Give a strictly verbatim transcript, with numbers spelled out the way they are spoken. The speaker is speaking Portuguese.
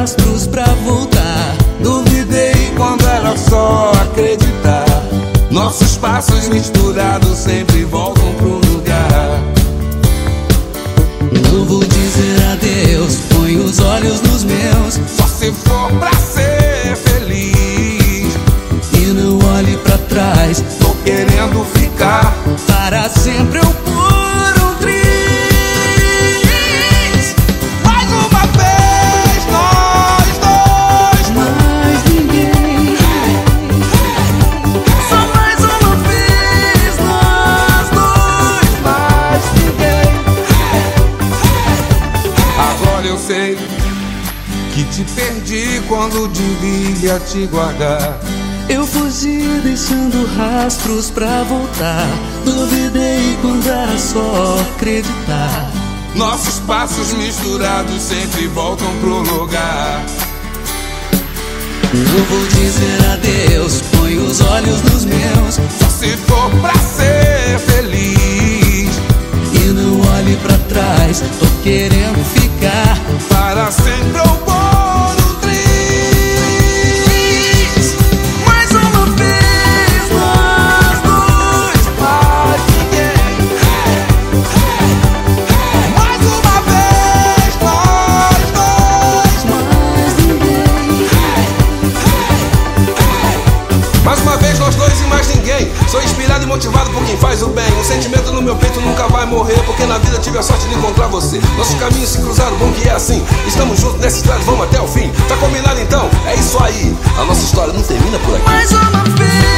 rastros pra voltar. Duvidei quando era só acreditar. Nossos passos misturados sempre voltam pro lugar. Não vou dizer adeus, põe os olhos nos meus. Só se for pra ser feliz. E não olhe pra trás, tô querendo ficar para sempre eu por um triz. Mais uma vez, nós dois. Mais ninguém. Só mais uma vez, nós dois. Mais ninguém. Agora eu sei que te perdi quando devia te guardar. Eu fugi deixando rastros pra voltar. Duvidei quando era só acreditar. Nossos passos misturados sempre voltam pro lugar. Não vou dizer adeus, põe os olhos nos meus. Só se for pra ser feliz. E não olhe pra trás, tô querendo ficar para sempre eu por um triz. Mais uma vez, nós dois. Mais ninguém. Mais uma vez, nós dois. mais ninguém. Mais uma vez nós dois e mais ninguém. Sou inspirado e motivado por quem faz o bem. O sentimento no meu peito nunca vai morrer, porque na vida tive a sorte de encontrar você. Nossos caminhos se cruzaram, bom que é assim. Estamos juntos nessa estrada, vamos até o fim. Tá combinado então? É isso aí. A nossa história não termina por aqui. Mais uma vez.